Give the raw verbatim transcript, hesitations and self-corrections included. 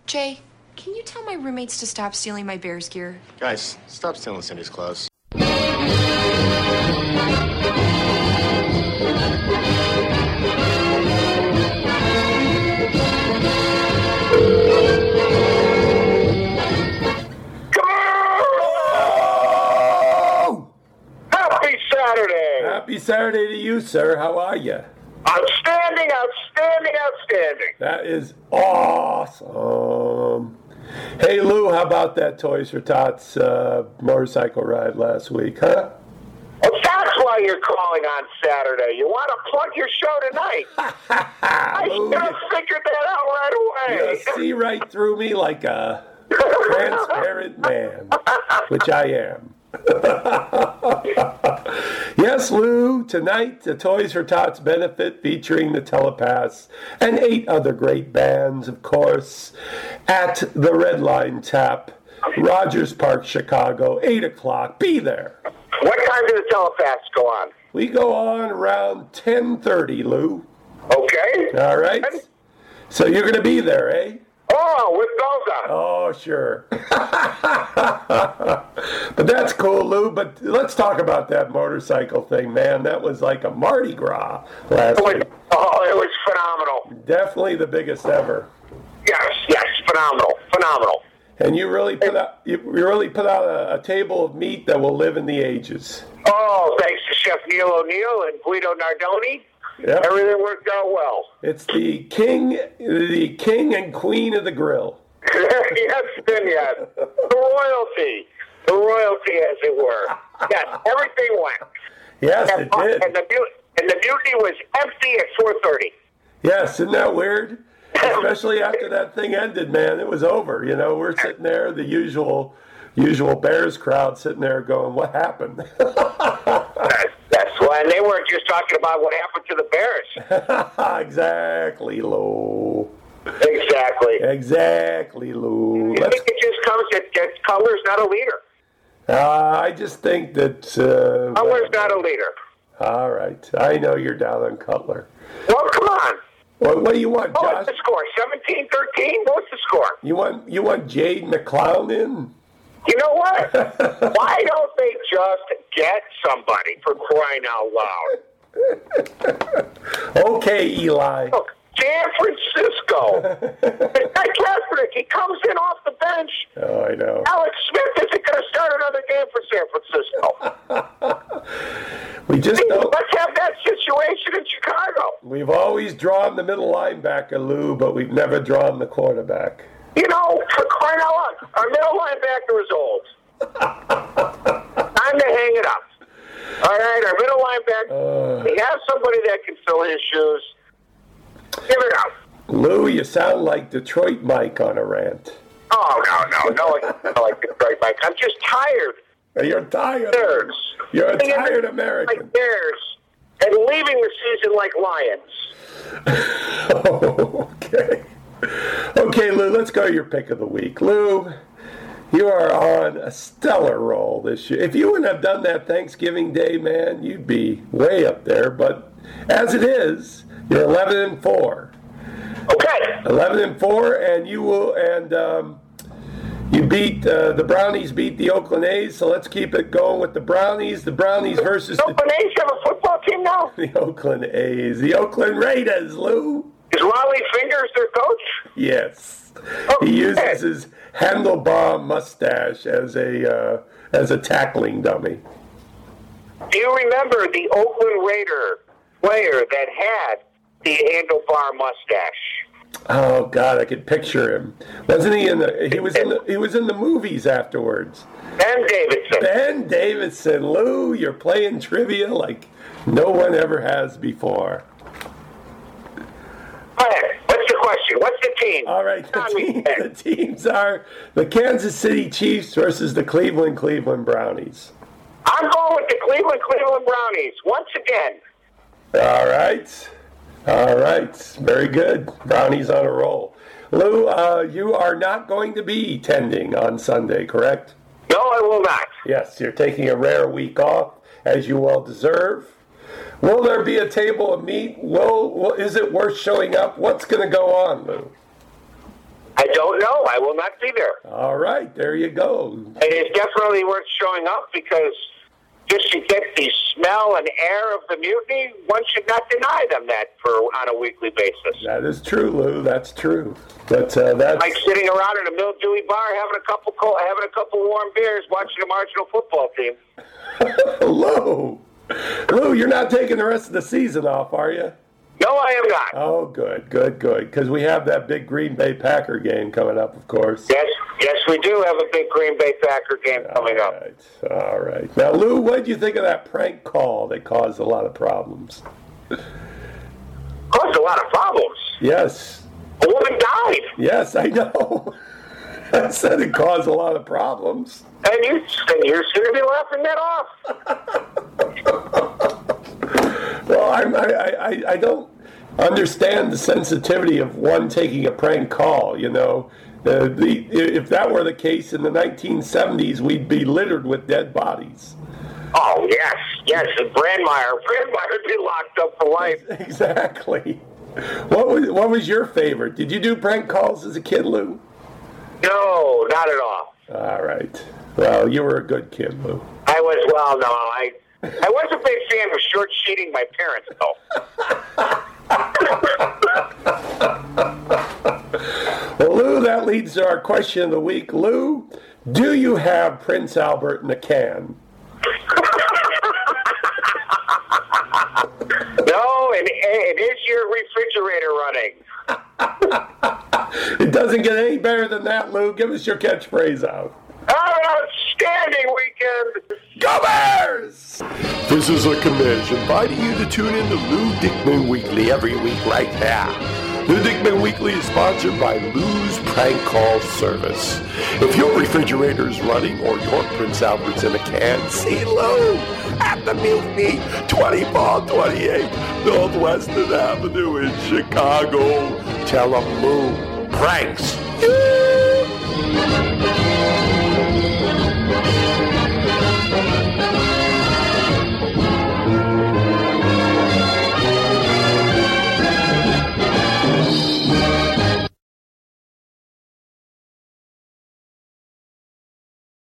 Jay, can you tell my roommates to stop stealing my Bears gear? Guys, stop stealing Cindy's clothes. Happy Saturday to you, sir. How are you? Outstanding, outstanding, outstanding. That is awesome. Hey, Lou, how about that Toys for Tots uh, motorcycle ride last week, huh? Well, that's why you're calling on Saturday. You want to plug your show tonight. I should have figured that out right away. You see right through me like a transparent man, which I am. Yes, Lou, tonight the Toys for Tots benefit featuring the Telepaths and eight other great bands, of course, at the Red Line Tap, Rogers Park, Chicago, eight o'clock. Be there. What time do the Telepaths go on? We go on around ten thirty, Lou. Okay. All right. So you're going to be there, eh? Oh, with Goza. Oh, sure. But that's cool, Lou. But let's talk about that motorcycle thing, man. That was like a Mardi Gras last it was, week. Oh, it was phenomenal. Definitely the biggest ever. Yes, yes, phenomenal, phenomenal. And you really put out you really put out a, a table of meat that will live in the ages. Oh, thanks to Chef Neil O'Neill and Guido Nardoni. Yep. Everything worked out well. It's the king, the king and queen of the grill. Yes, then yes. The royalty. The royalty, as it were. Yes, everything went. Yes, and, it did. And the, and the mutiny was empty at four thirty. Yes, isn't that weird? Especially after that thing ended, man. It was over. You know, we're sitting there, the usual usual Bears crowd sitting there going, what happened? that's, that's why. And they weren't just talking about what happened to the Bears. Exactly, Lou. Exactly. Exactly, Lou. You Let's... think it just comes that, that Cutler's not a leader? Uh, I just think that... Uh, Cutler's not a leader. All right. I know you're down on Cutler. Well, come on. What, what do you want, Josh? What's the score? seventeen thirteen? What's the score? You want you want Jade McClown in? You know what? Why don't they just get somebody, for crying out loud? Okay, Eli. Look, San Francisco. Guy Kaepernick, he comes in off the bench. Oh, I know. Alex Smith isn't going to start another game for San Francisco. we just See, don't. Let's have that situation in Chicago. We've always drawn the middle linebacker, Lou, but we've never drawn the quarterback. You know, for crying out loud, our middle linebacker is old. Time to hang it up. All right, our middle linebacker, uh, we have somebody that can fill his shoes. Give it up. Lou, you sound like Detroit Mike on a rant. Oh, no, no, no, it's not like Detroit Mike. I'm just tired. You're tired. Bears. You're a tired American. Like Bears and leaving the season like Lions. Oh, okay. Okay, Lou, let's go to your pick of the week. Lou, you are on a stellar roll this year. If you wouldn't have done that Thanksgiving Day, man, you'd be way up there. But as it is, you're eleven and four. Okay. Eleven and four, and you will, and um, you beat uh, the Brownies. Beat the Oakland A's. So let's keep it going with the Brownies. The Brownies versus the Oakland A's have a football team now. The Oakland A's. The Oakland Raiders. Lou. Is Raleigh Fingers their coach? Yes. Okay. He uses his handlebar mustache as a uh, as a tackling dummy. Do you remember the Oakland Raider player that had the handlebar mustache? Oh God, I could picture him. Wasn't he in the? He was in the. He was in the movies afterwards. Ben Davidson. Ben Davidson. Lou, you're playing trivia like no one ever has before. Go ahead. What's the question? What's the team? All right, the, team, the teams are the Kansas City Chiefs versus the Cleveland Cleveland Brownies. I'm going with the Cleveland Cleveland Brownies once again. All right. All right. Very good. Brownies on a roll. Lou, uh, you are not going to be tending on Sunday, correct? No, I will not. Yes, you're taking a rare week off, as you well deserve. Will there be a table of meat? Will, will is it worth showing up? What's going to go on, Lou? I don't know. I will not be there. All right, there you go. It is definitely worth showing up because just to get the smell and air of the mutiny, one should not deny them that for on a weekly basis. That is true, Lou. That's true. But uh, that's like sitting around in a mildewy bar, having a couple cold, having a couple warm beers, watching a marginal football team. Lou, Lou, you're not taking the rest of the season off, are you? No, I am not. Oh, good, good, good. Because we have that big Green Bay Packer game coming up, of course. Yes, yes, we do have a big Green Bay Packer game coming all right, up. All right. Now, Lou, what did you think of that prank call that caused a lot of problems? Caused a lot of problems? Yes. A woman died. Yes, I know. I said it caused a lot of problems. And you, and you're going to be laughing that off. Well, I, I, I, I don't understand the sensitivity of one taking a prank call, you know. Uh, the, if that were the case in the nineteen seventies, we'd be littered with dead bodies. Oh, yes, yes. And Brandmeier, Brandmeier would be locked up for life. Exactly. What was, what was your favorite? Did you do prank calls as a kid, Lou? No, not at all. All right. Well, you were a good kid, Lou. I was, well, no, I... I was a big fan of short-sheeting my parents, though. Well, Lou, that leads to our question of the week. Lou, do you have Prince Albert in a can? No, and, and is your refrigerator running? It doesn't get any better than that, Lou. Give us your catchphrase out. Have an outstanding weekend. Go Bears! This is a commish inviting you to tune in to Lou Dickman Weekly every week right now. Lou Dickman Weekly is sponsored by Lou's Prank Call Service. If your refrigerator is running or your Prince Albert's in a can, see Lou at the Mutiny, twenty-four twenty-eight Northwestern Avenue in Chicago. Tell him Lou pranks.